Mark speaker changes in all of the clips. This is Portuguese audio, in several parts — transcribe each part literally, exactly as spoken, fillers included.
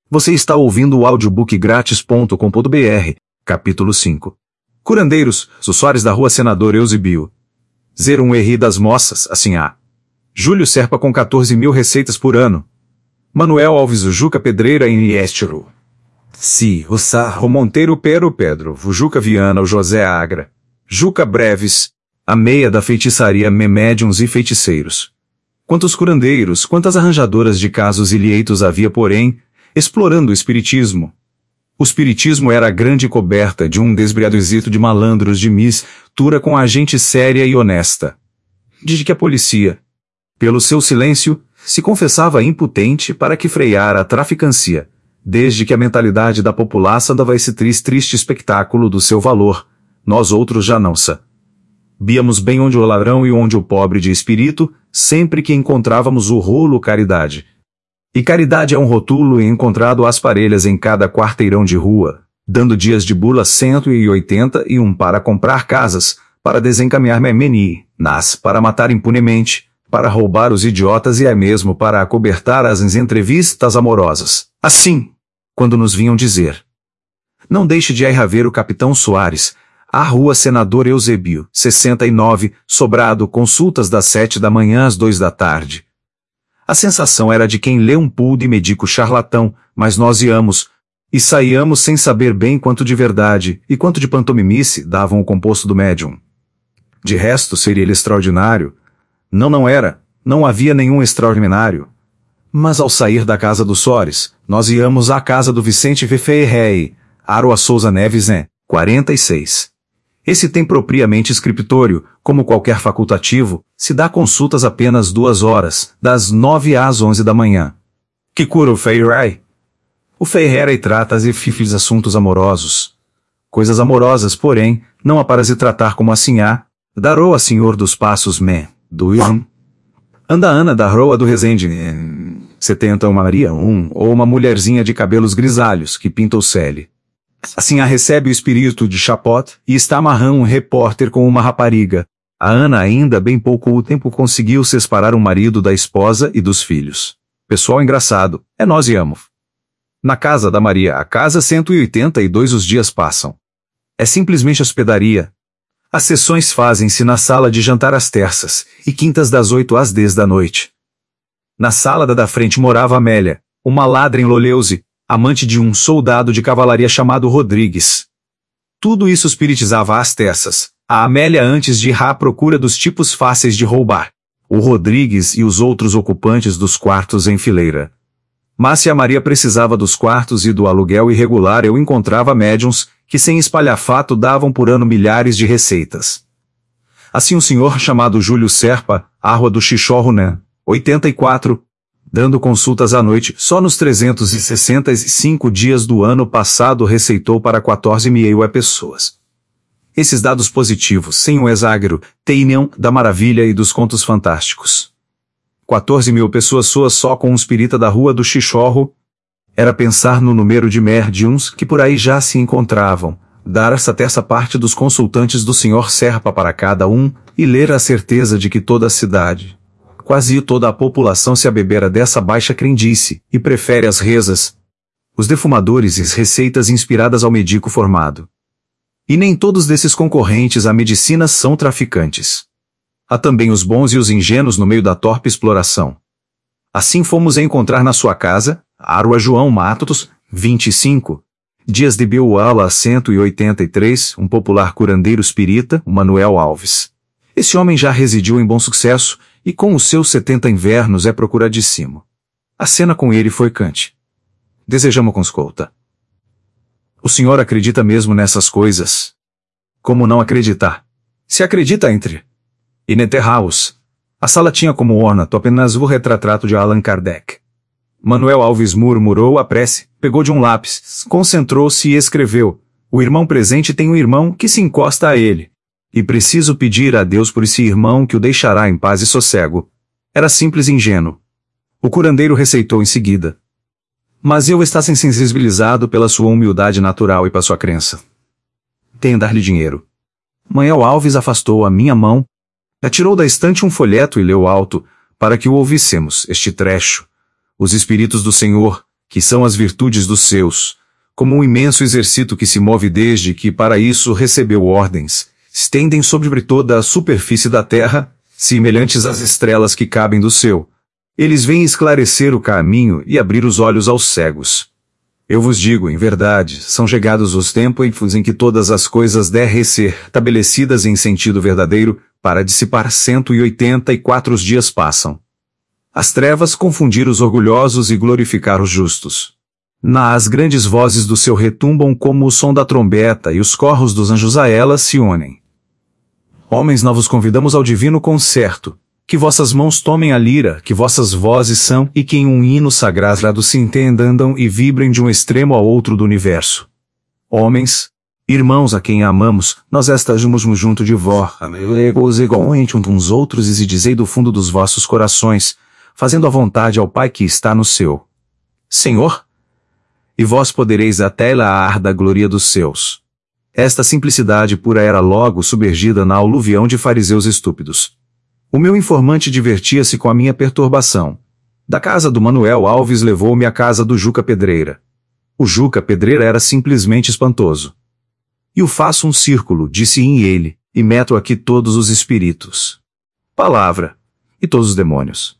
Speaker 1: Você está ouvindo o audiobook grátis ponto com ponto br, capítulo cinco. Curandeiros, Soares da Rua Senador Eusebio. Zero um R das Moças, assim há. Júlio Serpa com quatorze mil receitas por ano. Manuel Alves Juca Pedreira em Estero. Si, o Sarro Monteiro Pero Pedro, Vujuca Viana o José Agra. Juca Breves, a meia da feitiçaria me médiuns e feiticeiros. Quantos curandeiros, quantas arranjadoras de casos ilhéitos havia, porém, explorando o espiritismo. O espiritismo era a grande coberta de um desbriado êxito de malandros de mistura com a gente séria e honesta. De que a polícia, pelo seu silêncio, se confessava impotente para que freara a traficancia, desde que a mentalidade da população dava esse triste, triste espectáculo do seu valor, nós outros já não sa. Víamos bem onde o ladrão e onde o pobre de espírito, sempre que encontrávamos o rolo caridade. E caridade é um rótulo encontrado às parelhas em cada quarteirão de rua, dando dias de bula cento e oitenta e um para comprar casas, para desencaminhar memeni, nas, para matar impunemente, para roubar os idiotas e é mesmo para acobertar as entrevistas amorosas. Assim, quando nos vinham dizer: não deixe de ir ver o Capitão Soares, a Rua Senador Eusebio, sessenta e nove, Sobrado, consultas das sete da manhã às duas da tarde. A sensação era de quem lê um pool de médico charlatão, mas nós íamos, e saíamos sem saber bem quanto de verdade e quanto de pantomimice davam o composto do médium. De resto, seria ele extraordinário? Não, não era, não havia nenhum extraordinário. Mas ao sair da casa dos Soares, nós íamos à casa do Vicente Ferreira, Aroa Souza Neves em quarenta e seis. Esse tem propriamente escritório, como qualquer facultativo, se dá consultas apenas duas horas, das nove às onze da manhã. Que cura o Ferreira? O Ferreira trata as efífios assuntos amorosos. Coisas amorosas, porém, não há para se tratar como assim há, darou a senhor dos passos me, do Ivan. Anda Ana da Roa do Resende, setenta uma Maria um, ou uma mulherzinha de cabelos grisalhos, que pinta o cele. Assim a recebe o espírito de Chapot, e está amarrando um repórter com uma rapariga. A Ana ainda bem pouco o tempo conseguiu separar o marido da esposa e dos filhos. Pessoal engraçado, é nós e amo. Na casa da Maria, a casa cento e oitenta e dois os dias passam. É simplesmente hospedaria. As sessões fazem-se na sala de jantar às terças, e quintas das oito às dez da noite. Na sala da da frente morava Amélia, uma ladra em Loleuze, amante de um soldado de cavalaria chamado Rodrigues. Tudo isso espiritizava às terças, a Amélia antes de ir à procura dos tipos fáceis de roubar, o Rodrigues e os outros ocupantes dos quartos em fileira. Mas se a Maria precisava dos quartos e do aluguel irregular, eu encontrava médiuns, que sem espalhafato davam por ano milhares de receitas. Assim um senhor chamado Júlio Serpa, Arrua do Xixorro, oitenta e quatro, dando consultas à noite, só nos trezentos e sessenta e cinco dias do ano passado receitou para quatorze mil pessoas. Esses dados positivos, sem o exagero, têm da maravilha e dos contos fantásticos. quatorze mil pessoas suas só com um espírita da Rua do Xixorro. Era pensar no número de médiuns que por aí já se encontravam, dar essa terça parte dos consultantes do senhor Serpa para cada um, e ler a certeza de que toda a cidade, quase toda a população se abebera dessa baixa crendice, e prefere as rezas, os defumadores e as receitas inspiradas ao médico formado. E nem todos desses concorrentes à medicina são traficantes. Há também os bons e os ingênuos no meio da torpe exploração. Assim fomos a encontrar na sua casa, Arua João Matos, vinte e cinco, Dias de Beuala cento e oitenta e três, um popular curandeiro espírita, Manuel Alves. Esse homem já residiu em Bom Sucesso, e com os seus setenta invernos é procuradíssimo. A cena com ele foi cante. Desejamos conscolta. O senhor acredita mesmo nessas coisas? Como não acreditar? Se acredita, entre. E Netherhouse. A sala tinha como ornato apenas o retrato de Allan Kardec. Manuel Alves murmurou a prece, pegou de um lápis, concentrou-se e escreveu: o irmão presente tem um irmão que se encosta a ele. E preciso pedir a Deus por esse irmão que o deixará em paz e sossego. Era simples e ingênuo. O curandeiro receitou em seguida: mas eu está sensibilizado pela sua humildade natural e pela sua crença. Tenho dar-lhe dinheiro. Manuel Alves afastou a minha mão, atirou da estante um folheto e leu alto, para que o ouvíssemos, este trecho. Os espíritos do Senhor, que são as virtudes dos seus, como um imenso exército que se move desde que para isso recebeu ordens, estendem sobre toda a superfície da terra, semelhantes às estrelas que cabem do céu. Eles vêm esclarecer o caminho e abrir os olhos aos cegos. Eu vos digo, em verdade, são chegados os tempos em que todas as coisas devem ser estabelecidas em sentido verdadeiro, para dissipar cento e oitenta e quatro dias passam. As trevas confundir os orgulhosos e glorificar os justos. Nas grandes vozes do seu retumbam como o som da trombeta e os corros dos anjos a elas se unem. Homens, nós vos convidamos ao divino concerto, que vossas mãos tomem a lira, que vossas vozes são, e que em um hino sagrado se entendam e vibrem de um extremo ao outro do universo. Homens, irmãos a quem amamos, nós estamos junto de vós, amigos igualmente uns outros e dizei do fundo dos vossos corações, fazendo a vontade ao Pai que está no céu. Senhor, e vós podereis até lá da glória dos seus. Esta simplicidade pura era logo submergida na aluvião de fariseus estúpidos. O meu informante divertia-se com a minha perturbação. Da casa do Manuel Alves levou-me à casa do Juca Pedreira. O Juca Pedreira era simplesmente espantoso. E o faço um círculo, disse em ele, e meto aqui todos os espíritos. Palavra. E todos os demônios.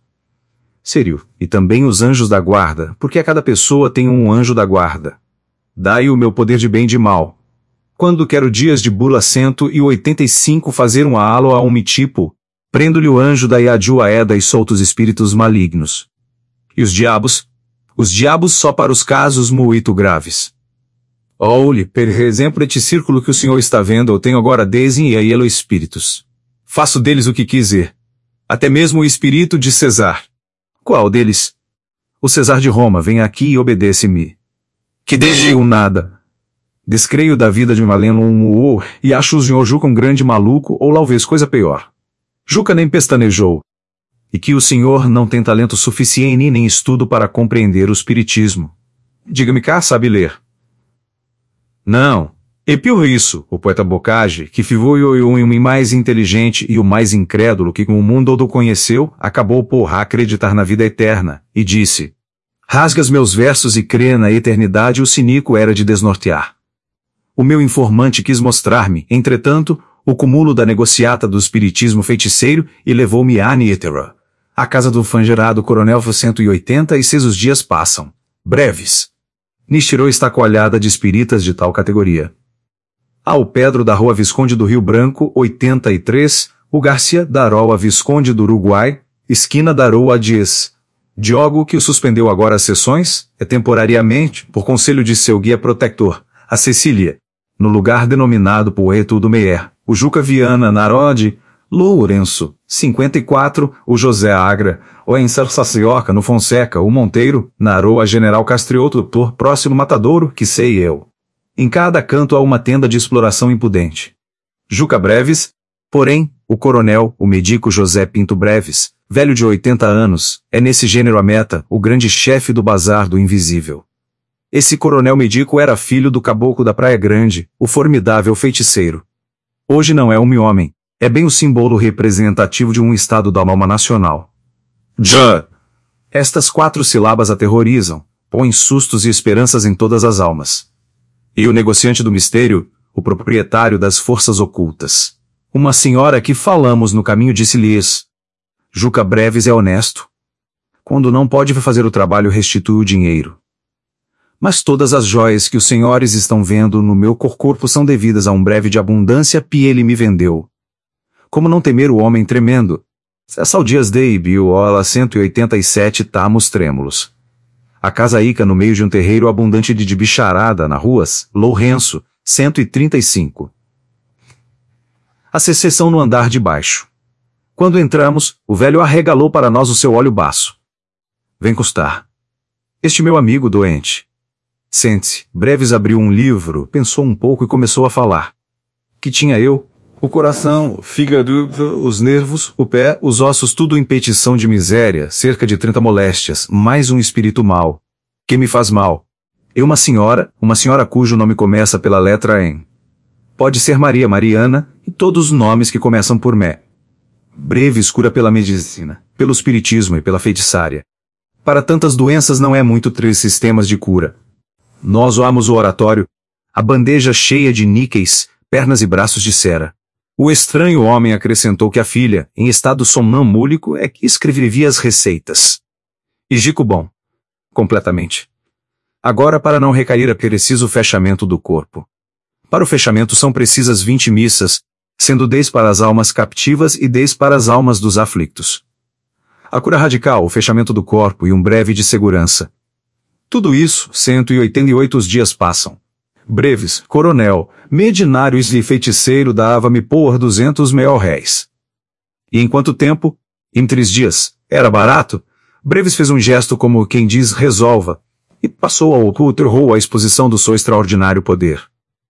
Speaker 1: Sério, e também os anjos da guarda, porque a cada pessoa tem um anjo da guarda. Dai o meu poder de bem e de mal. Quando quero dias de bula cento e oitenta e cinco fazer um halo a um tipo, prendo-lhe o anjo da Iadjuaeda e solto os espíritos malignos. E os diabos? Os diabos só para os casos muito graves. Olhe, por exemplo, este círculo que o senhor está vendo, eu tenho agora dez e aí espíritos. Faço deles o que quiser. Até mesmo o espírito de Cesar. Qual deles? O Cesar de Roma vem aqui e obedece-me. Que desde o nada. Descreio da vida de Maleno um uou, e acho o senhor Juca um grande maluco ou talvez coisa pior. Juca nem pestanejou. E que o senhor não tem talento suficiente nem estudo para compreender o espiritismo. Diga-me cá, sabe ler? Não. E pior isso, o poeta Bocage, que foi o homem mais inteligente e o mais incrédulo que o mundo todo conheceu, acabou por acreditar na vida eterna, e disse: rasgas meus versos e crê na eternidade. O cínico era de desnortear. O meu informante quis mostrar-me, entretanto, o cúmulo da negociata do espiritismo feiticeiro e levou-me a Nietera, a casa do fangerado coronel cento e oitenta e seis. Os dias passam. Breves. Nishiro está coalhada de espíritas de tal categoria. Ao Pedro da Rua Visconde do Rio Branco, oitenta e três, o Garcia da Aroa Visconde do Uruguai, esquina da Aroa Dias. Diogo, que o suspendeu agora as sessões, é temporariamente, por conselho de seu guia protector, a Cecília, no lugar denominado Poeto do Meier, o Juca Viana Narode, Lourenço, cinquenta e quatro, o José Agra, o Encer Sacioca no Fonseca, o Monteiro, na Aroa General Castrioto, doutor próximo Matadouro, que sei eu. Em cada canto há uma tenda de exploração impudente. Juca Breves, porém, o coronel, o medico José Pinto Breves, velho de oitenta anos, é nesse gênero a meta, o grande chefe do bazar do invisível. Esse coronel medico era filho do caboclo da Praia Grande, o formidável feiticeiro. Hoje não é um homem, é bem o símbolo representativo de um estado da alma nacional. Já! Estas quatro sílabas aterrorizam, põem sustos e esperanças em todas as almas. E o negociante do mistério, o proprietário das forças ocultas. Uma senhora que falamos no caminho disse-lhes: Juca Breves é honesto. Quando não pode fazer o trabalho, restitui o dinheiro. Mas todas as joias que os senhores estão vendo no meu corpo são devidas a um breve de abundância que ele me vendeu. Como não temer o homem tremendo? Cessal Dias de Ibiola cento e oitenta e sete Tamos Trêmulos. A casa Ica no meio de um terreiro abundante de bicharada na ruas, Lourenço, cento e trinta e cinco. A secessão no andar de baixo. Quando entramos, o velho arregalou para nós o seu olho baço. Vem custar. Este meu amigo doente. Sente-se. Breves abriu um livro, pensou um pouco e começou a falar. Que tinha eu? O coração, o fígado, os nervos, o pé, os ossos, tudo em petição de miséria, cerca de trinta moléstias, mais um espírito mau. Que me faz mal? Eu uma senhora, uma senhora cujo nome começa pela letra M. Pode ser Maria Mariana, e todos os nomes que começam por Mé. Breves cura pela medicina, pelo espiritismo e pela feitiçaria. para tantas doenças não é muito três sistemas de cura. Nós oamos o oratório, a bandeja cheia de níqueis, pernas e braços de cera. O estranho homem acrescentou que a filha, em estado sonambúlico, é que escrevia as receitas. E Gico bom. Completamente. Agora, para não recair, é preciso o fechamento do corpo. Para o fechamento são precisas vinte missas, sendo dez para as almas captivas e dez para as almas dos aflictos. A cura radical, o fechamento do corpo e um breve de segurança. Tudo isso, cento e oitenta e oito dias passam. Breves, coronel, medinários e feiticeiro dava-me por duzentos mil réis. E em quanto tempo? Em três dias. Era barato? Breves fez um gesto como quem diz resolva, e passou ao oculto errou a exposição do seu extraordinário poder.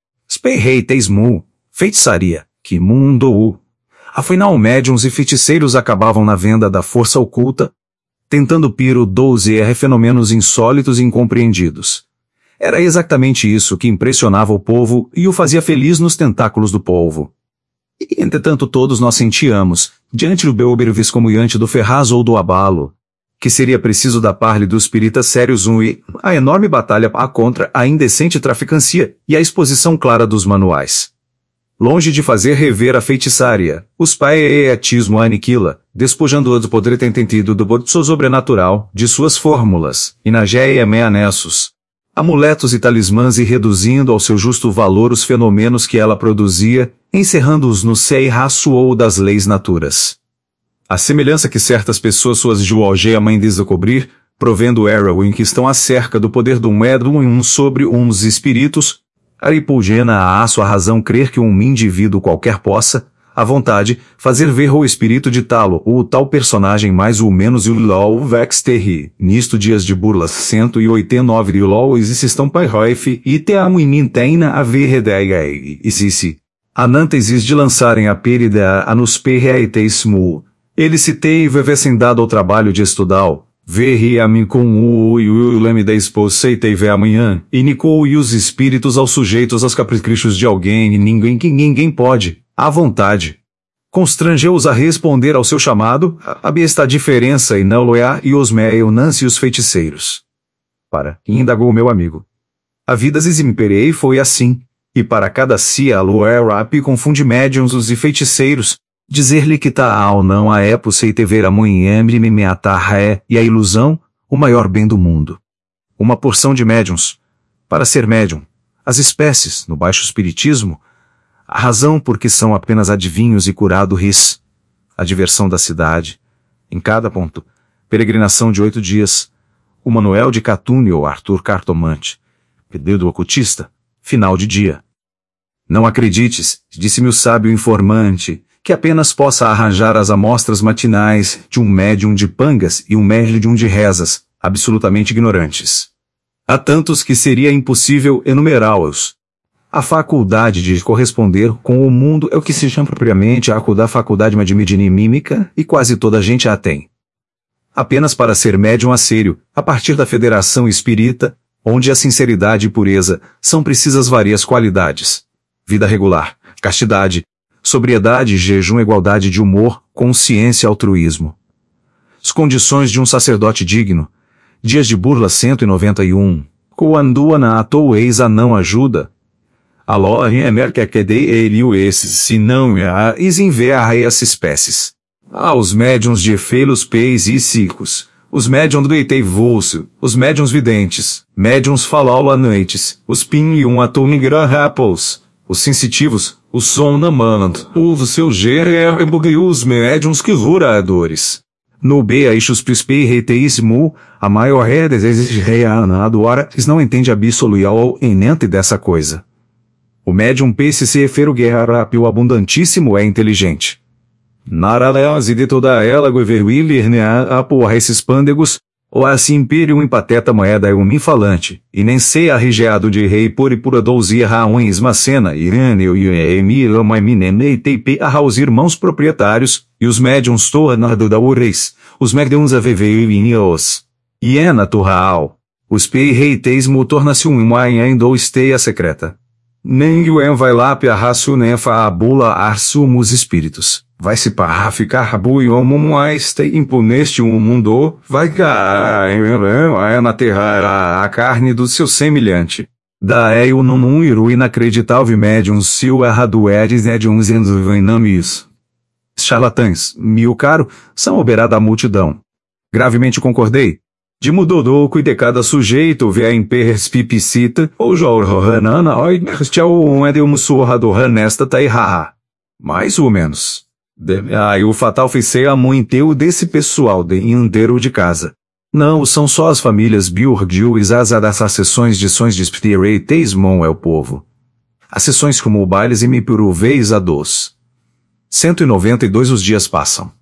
Speaker 1: Spei Teismu, feitiçaria, que mundo! Afinal, médiuns e feiticeiros acabavam na venda da força oculta, tentando piro doze R fenômenos insólitos e incompreendidos. Era exatamente isso que impressionava o povo e o fazia feliz nos tentáculos do povo. E, entretanto, todos nós sentíamos, diante do Belbervis como diante do Ferraz ou do Abalo, que seria preciso da parle dos piritas sérios um e a enorme batalha contra a indecente traficancia e a exposição clara dos manuais. Longe de fazer rever a feitiçaria, os paetismo a aniquila, despojando-a do poder tententido do poder sobrenatural, de suas fórmulas, inageia meanessos, amuletos e talismãs e reduzindo ao seu justo valor os fenômenos que ela produzia, encerrando-os no sei raço ou das leis naturas. A semelhança que certas pessoas suas jualgeiam mãe descobrir, provendo o em que estão acerca do poder do médium em um sobre uns espíritos, aripulgena a sua razão crer que um indivíduo qualquer possa, à vontade, fazer ver o espírito de talo ou tal personagem mais ou menos e o lol vex terri. Nisto dias de burlas cento e oitenta e nove e lol existam pairoif e te amo e minteina a verredeia e se se. Anantesis de lançarem a perida a nos perreiteismu. Ele se teve vivessem dado ao trabalho de estudar, verri a mim com o e o leme da esposa e teve amanhã, e nicou e os espíritos aos sujeitos aos caprichos de alguém e ninguém que ninguém pode, à vontade. Constrangeu-os a responder ao seu chamado, havia esta diferença e não loia e os meionance e os feiticeiros. Para, indagou meu amigo. A vida zizimperei foi assim, e para cada cia loerap confunde médiums os e feiticeiros, dizer-lhe que tal não a é possível ver a munhembre me é e a ilusão, o maior bem do mundo. Uma porção de médiums. Para ser médium, as espécies, no baixo espiritismo, a razão por que são apenas adivinhos e curado ris, a diversão da cidade, em cada ponto, peregrinação de oito dias, o Manuel de Catune ou Arthur Cartomante, pedido ocultista, final de dia. Não acredites, disse-me o sábio informante, que apenas possa arranjar as amostras matinais de um médium de pangas e um médium de rezas, absolutamente ignorantes. Há tantos que seria impossível enumerá-los. A faculdade de corresponder com o mundo é o que se chama propriamente a da faculdade mímica e quase toda a gente a tem. Apenas para ser médium a sério, a partir da federação espírita, onde a sinceridade e pureza são precisas várias qualidades. Vida regular, castidade, sobriedade, jejum, igualdade de humor, consciência, altruísmo. As condições de um sacerdote digno. Dias de burla cento e noventa e um. Quando na atou eis a não ajuda. Aló emer que que dei ele o esses, se não a isinvear essas espécies. Ah, os médiuns de efeiros peis e cicos. Os médiuns do Eitei Vulso, os médiuns videntes, médiuns falau à noites, os pin e um atum rapos. Os sensitivos, o som na mand, o seu ger e os médiums que ruradores. No B eixos prispei reteísmo, a maior é desejo reanado ora, não entende absoluial enente dessa coisa. O médium peixe se efero guerra rápio abundantíssimo é inteligente. Naraleose de toda ela goverwiller nea a porra esses pândegos, ou assim imperium empateta moeda é um falante, e nem sei arregeado de rei por e pura douzia raões macena, irâneo e emila maimine teipe a os irmãos proprietários, e os médiums tornado da ureis, os médiums a veveios. Iena torraal. Os pei reiteismo torna-se um maia em do esteia secreta. Nem o vai lá piarraço nem fa abula arsumos espíritos. Vai se parra ficar rabu e homo mais tempo neste mundo, vai cair na terra a carne do seu semelhante. Daí o num iru inacreditável médium se o errado eres médiums endovenamis. Charlatães, meu caro, são oberada a multidão. Gravemente concordei. De mudodoco e de cada sujeito vê a imperspipicita, ou jorranana, oi, tchau, um é de um surrador nesta tairra. Mais ou menos. Aí o fatal feicei muito desse pessoal de inteiro de casa. Não são só as famílias Biurgil e Zaza dessas sessões de sons de Spiritismon é o povo. As sessões como o bailes e me por vez a dos. cento e noventa e dois os dias passam.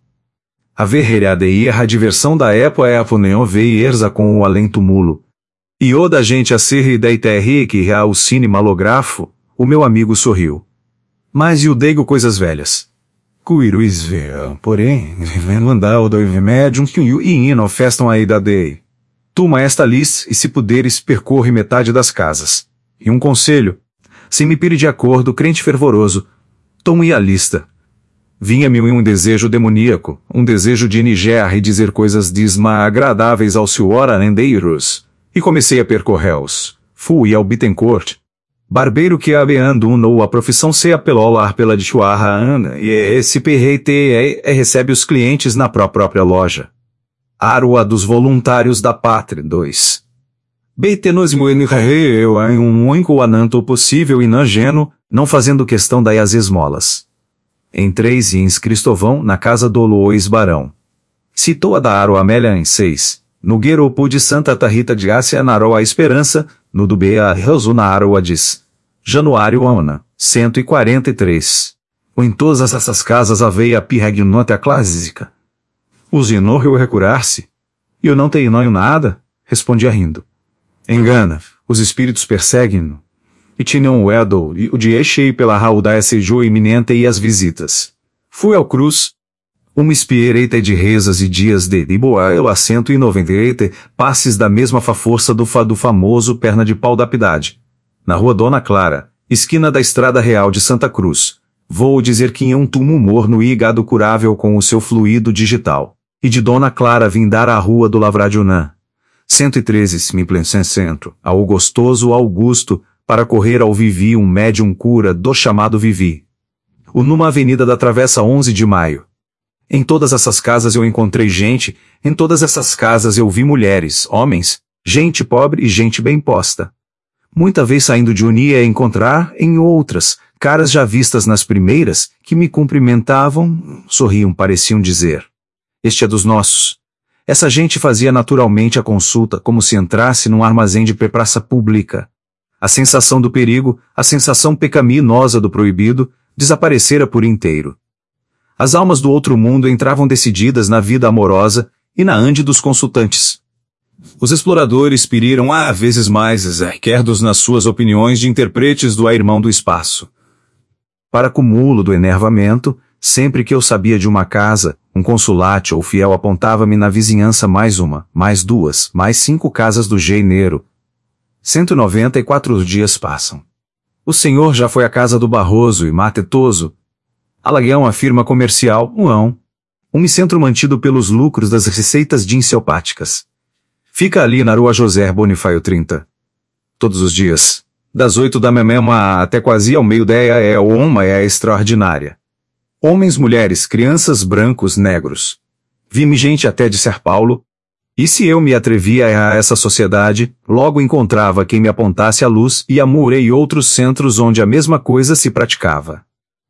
Speaker 1: A verreada e a diversão da época é a poneo veierza com o alento mulo. E o da gente a ser da terra que há o cine malografo, o meu amigo sorriu. Mas e o deigo coisas velhas? Cuiruis vê, porém, vivendo andar o do médium que o ino festam aí da dei. Tuma esta lista e se puderes percorre metade das casas. E um conselho, se me pire de acordo, crente fervoroso, tome a lista. Vinha-me um desejo demoníaco, um desejo de iniger e dizer coisas desagradáveis aos senhorandeiros, e comecei a percorrer-os. Fui ao Bittencourt. Barbeiro que abeando unou a profissão se apelolar pela de chuarra e esse perreite é, recebe os clientes na pró própria loja. Arua dos voluntários da pátria, dois. Beitenosmo eu em um único ananto possível e nangeno, não fazendo questão das esmolas. Em três e em Cristovão, na casa do Lois Barão. Citou a da Aro Amélia em seis. No Gueropo de Santa Tarrita de Ásia narou a Esperança, no do B a Reuso na Aroa diz. Januário Ana, cento e quarenta e três. Em todas essas casas havia a pirregnota clássica. Os inorreu recurar-se. E eu não tenho nada, respondia rindo. Engana, os espíritos perseguem-no. E tinham o Edol e o de cheio pela rauda assejou iminente e as visitas. Fui ao cruz. Uma espiereita de rezas e dias de Iboa eu a cento e noventa e oito, passes da mesma força do fa do famoso perna de pau da Piedade. Na rua Dona Clara, esquina da Estrada Real de Santa Cruz. Vou dizer que em um tumor no hígado curável com o seu fluido digital. E de Dona Clara vim dar à rua do Lavradionã. cento e treze Smiplensen Centro, ao gostoso Augusto, para correr ao Vivi um médium cura do chamado Vivi. O numa avenida da Travessa onze de Maio. Em todas essas casas eu encontrei gente, em todas essas casas eu vi mulheres, homens, gente pobre e gente bem posta. Muita vez saindo de unia a encontrar, em outras, caras já vistas nas primeiras, que me cumprimentavam, sorriam, pareciam dizer. Este é dos nossos. Essa gente fazia naturalmente a consulta como se entrasse num armazém de praça pública. A sensação do perigo, a sensação pecaminosa do proibido, desaparecera por inteiro. As almas do outro mundo entravam decididas na vida amorosa e na ande dos consultantes. Os exploradores piriram a vezes mais esquerdos nas suas opiniões de interpretes do irmão do espaço. Para cúmulo do enervamento, sempre que eu sabia de uma casa, um consulate ou fiel apontava-me na vizinhança mais uma, mais duas, mais cinco casas do gênero. cento e noventa e quatro dias passam. O senhor já foi à casa do Barroso e Matetoso. Alagueão a firma comercial, Uão. Um centro mantido pelos lucros das receitas dinsiopáticas. Fica ali na rua José Bonifácio trinta. Todos os dias, das oito da manhã até quase ao meio-dia é uma é extraordinária. Homens, mulheres, crianças, brancos, negros. Vi-me gente até de São Paulo. E se eu me atrevia a essa sociedade, logo encontrava quem me apontasse a luz e amurei e outros centros onde a mesma coisa se praticava.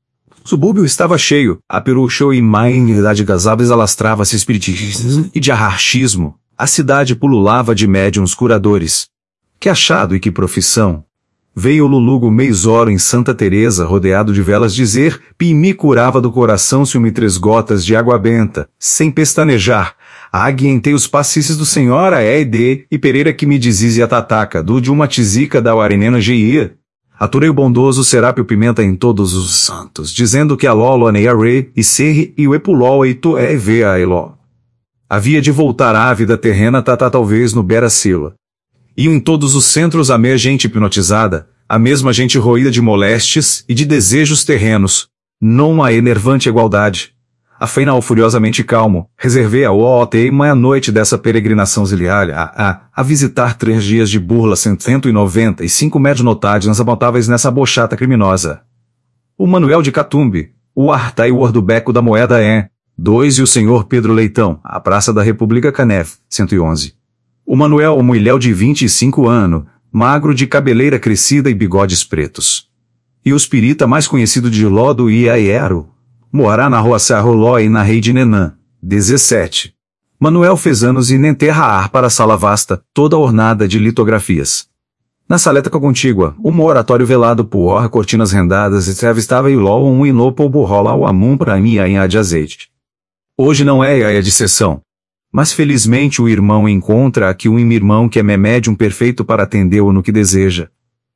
Speaker 1: O subúrbio estava cheio, a peruchou e maionidade gazáveis alastrava-se espiritismo e de arrachismo. A cidade pululava de médiuns curadores. Que achado e que profissão! Veio o Lulugo Meizoro em Santa Teresa rodeado de velas dizer, pi me curava do coração se-me três gotas de água benta, sem pestanejar. Aguientei os passices do senhor a E D e Pereira que me dizia a tataca do de uma tizica da Uarenena Geia. Aturei o bondoso Serápio Pimenta em todos os santos, dizendo que a Lolo anei a re e serre e o epulol e to é ve a eló. Havia de voltar à vida terrena tata talvez no Beracila. E em todos os centros a mer gente hipnotizada, A mesma gente roída de molésties e de desejos terrenos. Não há enervante igualdade. Afinal, furiosamente calmo, reservei a última noite dessa peregrinação ziliária a, a, a visitar três dias de burla cento e noventa e cinco médios notáveis apontáveis nessa bochata criminosa. O Manuel de Catumbi, o Arta e o Ordubeco da Moeda é, dois e o senhor Pedro Leitão, a Praça da República Canef, cento e onze. O Manuel, o mulher de vinte e cinco anos, magro de cabeleira crescida e bigodes pretos. E o espírita mais conhecido de Lodo e Aiero, moará na rua Sarroló e na Rei de Nenã, dezessete. Manuel fez anos e nem terra ar para a sala vasta, toda ornada de litografias. Na saleta contígua, um oratório velado por cortinas rendadas e se avistava iló um inopo borrola ao amum para mim em de azeite. Hoje não é a de sessão. Mas felizmente o irmão encontra aqui um irmão que é médium perfeito para atendê-lo no que deseja.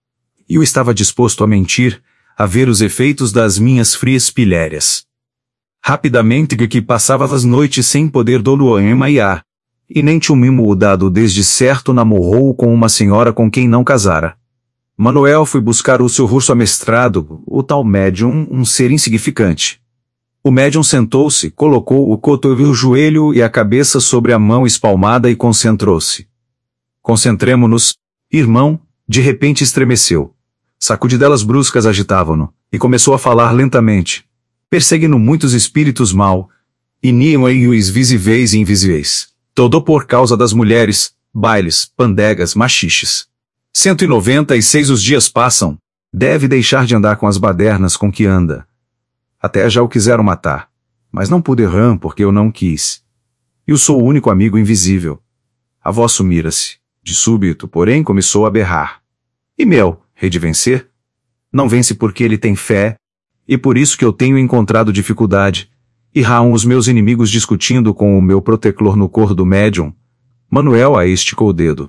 Speaker 1: E eu estava disposto a mentir, a ver os efeitos das minhas frias pilhérias. Rapidamente que passava as noites sem poder dolo emaiar, e nem tinha mimo dado desde certo namorou com uma senhora com quem não casara. Manuel foi buscar o seu russo amestrado, o tal médium, um ser insignificante. O médium sentou-se, colocou o cotovelo, o joelho e a cabeça sobre a mão espalmada e concentrou-se. Concentremo-nos, irmão, de repente estremeceu. Sacudidelas bruscas agitavam-no, e começou a falar lentamente. Perseguem-no muitos espíritos mal, e niam aí os visíveis e invisíveis. Todo por causa das mulheres, bailes, pandegas, machiches. Cento e noventa e seis os dias passam, deve deixar de andar com as badernas com que anda. Até já o quiseram matar, mas não puderam porque eu não quis. Eu sou o único amigo invisível. A voz sumira-se. De súbito, porém, começou a berrar. E meu, rei de vencer? Não vence porque ele tem fé, e por isso que eu tenho encontrado dificuldade. E raam os meus inimigos discutindo com o meu protetor no cor do médium. Manuel a esticou o dedo.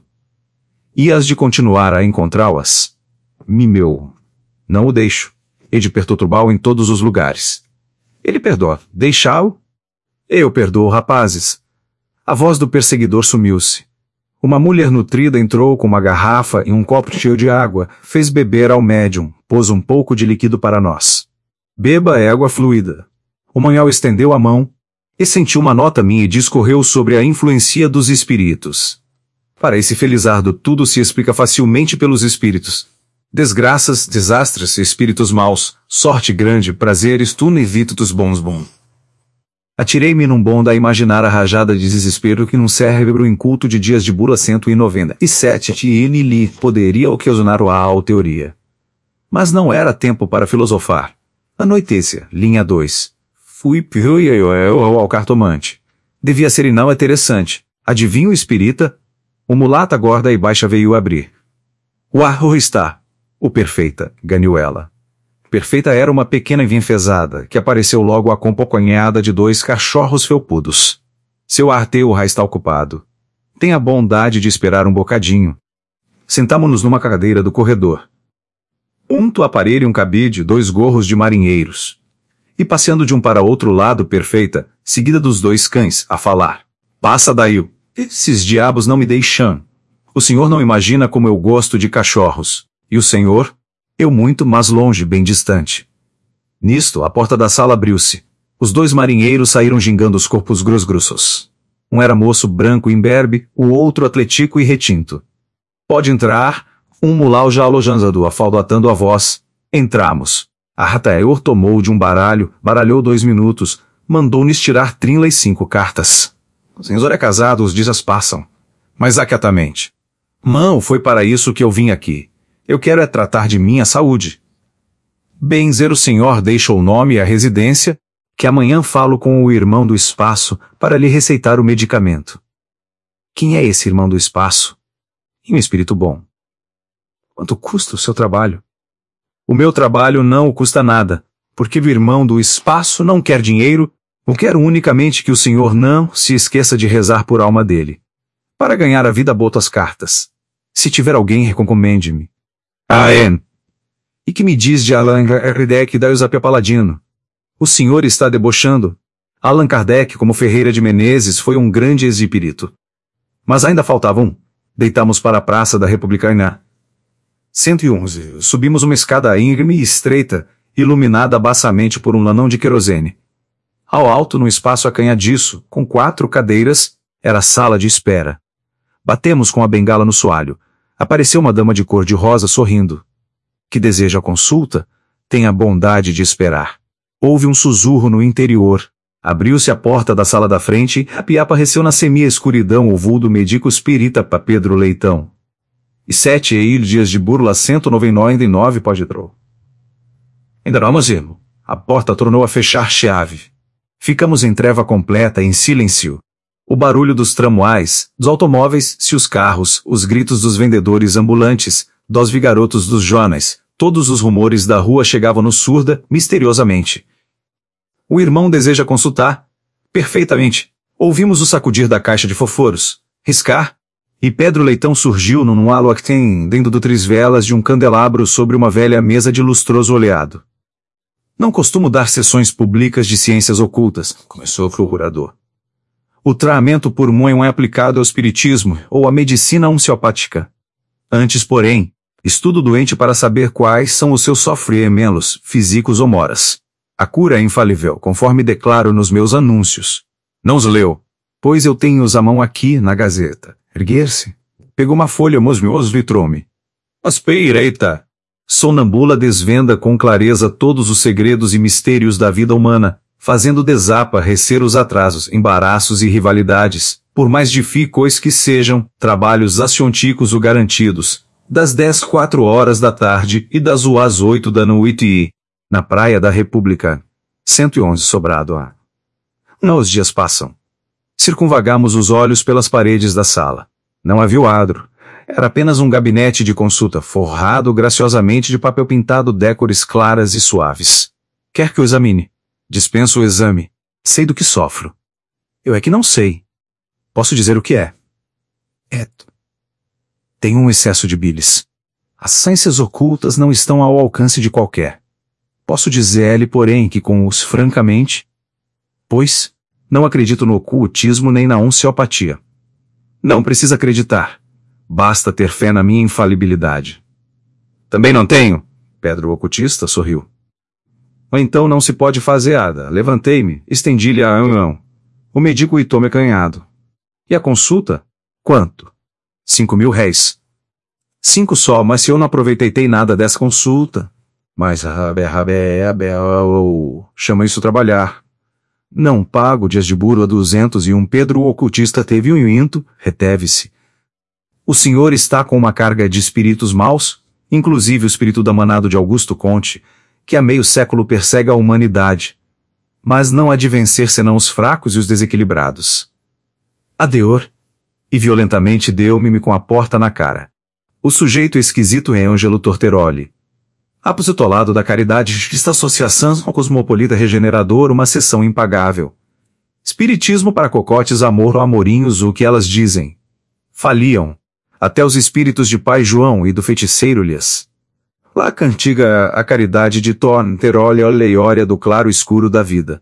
Speaker 1: E as de continuar a encontrá-las? Mi meu. Não o deixo. Hei de perturbá-lo em todos os lugares. Ele perdoa. Deixá-o? Eu perdoo, rapazes. A voz do perseguidor sumiu-se. Uma mulher nutrida entrou com uma garrafa e um copo cheio de água, fez beber ao médium, pôs um pouco de líquido para nós. Beba é água fluida. O Manuel estendeu a mão, e sentiu uma nota minha e discorreu sobre a influência dos espíritos. Para esse felizardo tudo se explica facilmente pelos espíritos. Desgraças, desastres, espíritos maus, sorte grande, prazeres, tu nevito dos bons bom. Atirei-me num bonde a imaginar a rajada de desespero que num cérebro inculto de dias de bula cento e noventa e sete li poderia ocasionar a teoria. Mas não era tempo para filosofar. Anoitecia, linha dois. Fui ao cartomante. Devia ser não interessante. Adivinha o espírita? O mulata gorda e baixa veio abrir. O arro está. O perfeita, ganhou ela. Perfeita era uma pequena enfesada, que apareceu logo acompanhada de dois cachorros felpudos. Seu arteu já está ocupado. Tenha a bondade de esperar um bocadinho. Sentamo-nos numa cadeira do corredor. Um aparelho e um cabide, dois gorros de marinheiros. E passeando de um para outro lado perfeita, seguida dos dois cães, a falar. Passa daí. Esses diabos não me deixam. O senhor não imagina como eu gosto de cachorros. E o senhor? Eu muito mais longe, bem distante. Nisto, a porta da sala abriu-se. Os dois marinheiros saíram gingando os corpos grosgrossos. Um era moço branco e imberbe, o outro atletico e retinto. Pode entrar, um mulau já alojando a faldo atando a voz. Entramos. A Rataeur tomou de um baralho, baralhou dois minutos, mandou-nos tirar trinta e cinco cartas. O senhor é casado, os dias passam. Mas aquietamente. Mão, foi para isso que eu vim aqui. Eu quero é tratar de minha saúde. Benzer o senhor deixa o nome e a residência, que amanhã falo com o irmão do espaço para lhe receitar o medicamento. Quem é esse irmão do espaço? E um espírito bom. Quanto custa o seu trabalho? O meu trabalho não o custa nada, porque o irmão do espaço não quer dinheiro, eu quero unicamente que o senhor não se esqueça de rezar por alma dele. Para ganhar a vida boto as cartas. Se tiver alguém, recomende-me. Aen. E que me diz de Allan Kardec da Eusapia Paladino? O senhor está debochando. Allan Kardec, como Ferreira de Menezes, foi um grande espírito. Mas ainda faltava um. Deitamos para a Praça da República. cento e onze. Subimos uma escada íngreme e estreita, iluminada baçamente por um lanão de querosene. Ao alto, num espaço acanhadiço, com quatro cadeiras, era a sala de espera. Batemos com a bengala no soalho. Apareceu uma dama de cor de rosa sorrindo. Que deseja consulta? Tenha a bondade de esperar. Houve um sussurro no interior. Abriu-se a porta da sala da frente e a pia apareceu na semia-escuridão o vulto médico espírita pa Pedro Leitão. E sete e dias de burla cento e noventa e nove pode entrou. Ainda não, irmão. A porta tornou a fechar chave. Ficamos em treva completa, em silêncio. O barulho dos tramwais, dos automóveis, se os carros, os gritos dos vendedores ambulantes, dos vigarotos dos jornais, todos os rumores da rua chegavam nos surda, misteriosamente. O irmão deseja consultar? Perfeitamente. Ouvimos o sacudir da caixa de fosforos, riscar, e Pedro Leitão surgiu num halo a que tem dentro do trisvelas de um candelabro sobre uma velha mesa de lustroso oleado. Não costumo dar sessões públicas de ciências ocultas, começou o procurador. O tratamento por mão é aplicado ao espiritismo ou à medicina homeopática. Antes, porém, estudo o doente para saber quais são os seus sofrimentos físicos ou moras. A cura é infalível, conforme declaro nos meus anúncios. Não os leu, pois eu tenho-os à mão aqui na Gazeta. Erguer-se. Pegou uma folha mosmioso e trouxe. Aspeireta. Sonambula desvenda com clareza todos os segredos e mistérios da vida humana, fazendo desaparecer os atrasos, embaraços e rivalidades, por mais difíceis que sejam, trabalhos acionticos ou garantidos, das dez quatro horas da tarde e das às oito da noite, na Praia da República. cento e onze Sobrado A. Não, os dias passam. Circunvagamos os olhos pelas paredes da sala. Não havia o adro. Era apenas um gabinete de consulta forrado graciosamente de papel pintado de cores claras e suaves. Quer que o examine? Dispenso o exame. Sei do que sofro. Eu é que não sei. Posso dizer o que é. É. Tenho um excesso de bilis. As ciências ocultas não estão ao alcance de qualquer. Posso dizer-lhe, porém, que com os francamente, pois, não acredito no ocultismo nem na homeopatia. Não precisa acreditar. Basta ter fé na minha infalibilidade. Também não tenho. Pedro o ocultista sorriu. Ou então não se pode fazer nada. Levantei-me, estendi-lhe a mão. O médico hitou-me acanhado. E a consulta? Quanto? Cinco mil réis. Cinco só, mas se eu não aproveitei nada dessa consulta. Mas, rabé, rabé, rabé, oh, chama isso trabalhar. Não pago dias de burro a duzentos e um. Pedro o ocultista teve um into, reteve-se. O senhor está com uma carga de espíritos maus, inclusive o espírito da manado de Augusto Conte, que há meio século persegue a humanidade. Mas não há de vencer senão os fracos e os desequilibrados. Adeor. E violentamente deu-me com a porta na cara. O sujeito esquisito é Ângelo Torteroli. Apostolado da Caridade Justa Associação Cosmopolita Regenerador, uma sessão impagável. Espiritismo para cocotes, amor ou amorinhos, o que elas dizem. Faliam. Até os espíritos de Pai João e do feiticeiro lhes. Lá cantiga a caridade de Torteroli, a leiória do claro escuro da vida.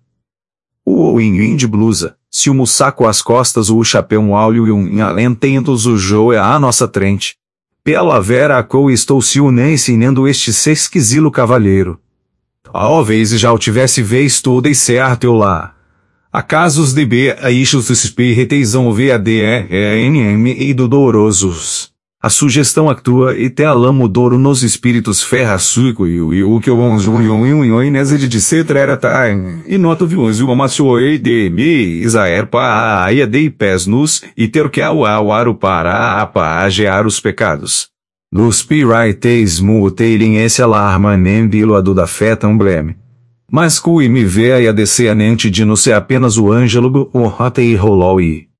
Speaker 1: O oinho de blusa, se o mussaco às costas, o chapéu um áulio e um alententos o jo é a nossa trente. Pela vera a qual estou se unem ensinando este ser esquisilo cavalheiro. Ó vez já o tivesse vez toda e certo eu lá. Acasos de B a ixos espiriteizão V A D E N M e do dolorosos. A sugestão atua e te alamo douro nos espíritos ferra suico e o que eu vou e nessa de ser era tá e noto viu o amassou de me isaer pa a de pés nus e ter que ao ao para apagear os pecados. Nos piraites mutelem esse alarma nem bilo a do da fé tambleme. Mas cui me vê e a descer a nente de não ser apenas o ângelo o rota e rolou e